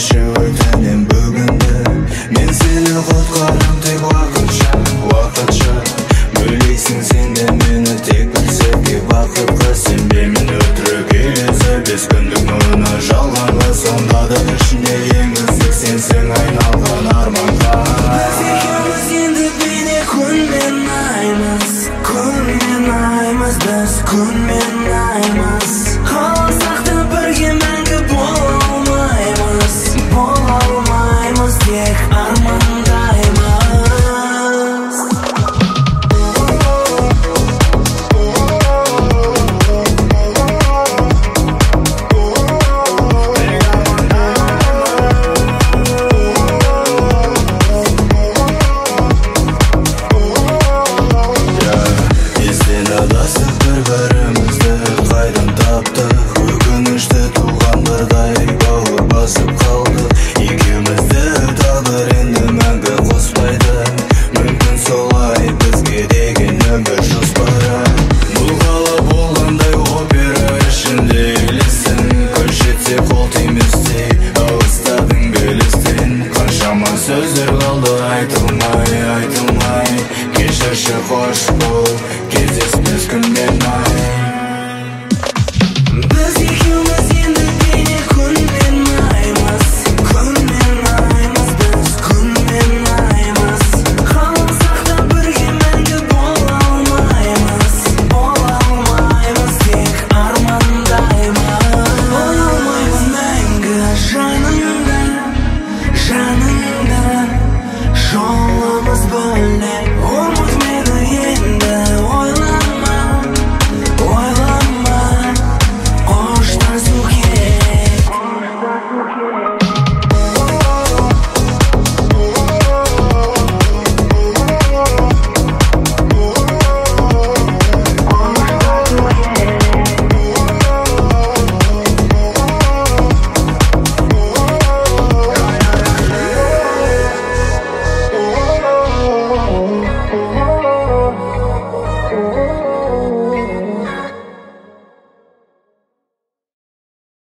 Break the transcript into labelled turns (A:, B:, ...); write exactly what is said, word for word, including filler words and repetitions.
A: келші өтінем бүгінді. Мен сені құтқарам тек уақытша, уақытша. Бөлейсің сен де мені тек бір сәтке бақытқа. Сенбеймін өтірік елесі бес күндік мына жалғанға. Сонда да ішінде ең үздік сенсің айналған арманға.
B: Біз екеуміз енді бейне күнмен аймыз, күнмен аймыз, біз күнмен аймыз. Қаласақ та бірге мәңгі бола алмаймыз, бола алмаймыз, тек армандаймыз.
A: Адасып бір-бірімізді қайдан таптық, өкінішті туғандардай бауыр басып қалдық. Екеумізді тағдыр енді мәңгі қоспайды, мүмкін солай бізге деген өмір жоспары. Бұл қала болғандай опера ішінде елесің, көшетсе қол тиместей алыстадың белестен. Қаншама сөздер қалды айтылмай, айтылмай, кешірші қош бол.